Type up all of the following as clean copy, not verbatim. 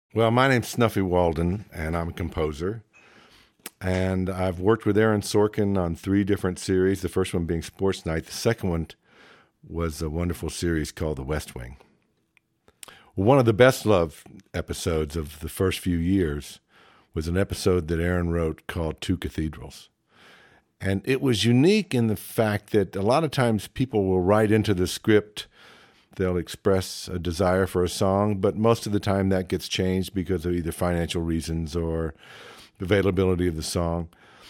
Well, my name's Snuffy Walden, and I'm a composer. And I've worked with Aaron Sorkin on 3 different series, the first one being Sports Night. The second one was a wonderful series called The West Wing. One of the best loved episodes of the first few years was an episode that Aaron wrote called Two Cathedrals. And it was unique in the fact that a lot of times people will write into the script, they'll express a desire for a song, but most of the time that gets changed because of either financial reasons or availability of the song.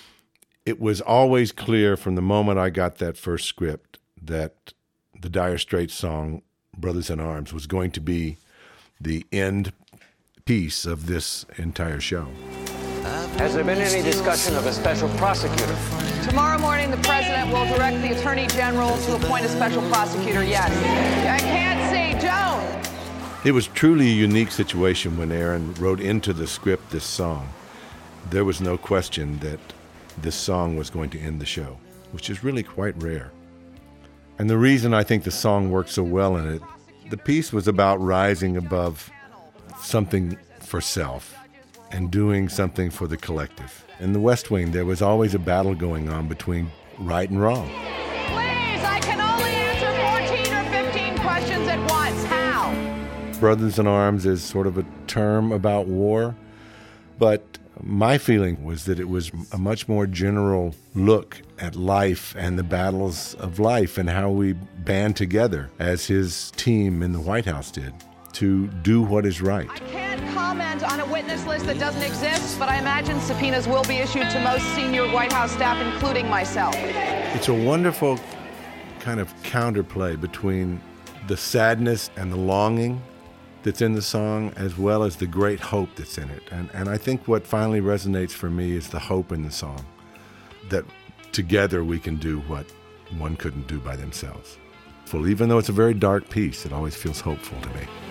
It was always clear from the moment I got that first script that the Dire Straits song, Brothers in Arms, was going to be the end piece of this entire show. Has there been any discussion of a special prosecutor? Tomorrow morning, the president will direct the attorney general to appoint a special prosecutor, yes. I can't see. Joan! It was truly a unique situation when Aaron wrote into the script this song. There was no question that this song was going to end the show, which is really quite rare. And the reason I think the song worked so well in it, the piece was about rising above something for self and doing something for the collective. In The West Wing, there was always a battle going on between right and wrong. Please, I can only answer 14 or 15 questions at once. How? Brothers in Arms is sort of a term about war, but my feeling was that it was a much more general look at life and the battles of life and how we band together, as his team in the White House did, to do what is right. I can't comment on a witness list that doesn't exist, but I imagine subpoenas will be issued to most senior White House staff, including myself. It's a wonderful kind of counterplay between the sadness and the longing that's in the song, as well as the great hope that's in it. And I think what finally resonates for me is the hope in the song, that together we can do what one couldn't do by themselves. Even though it's a very dark piece, it always feels hopeful to me.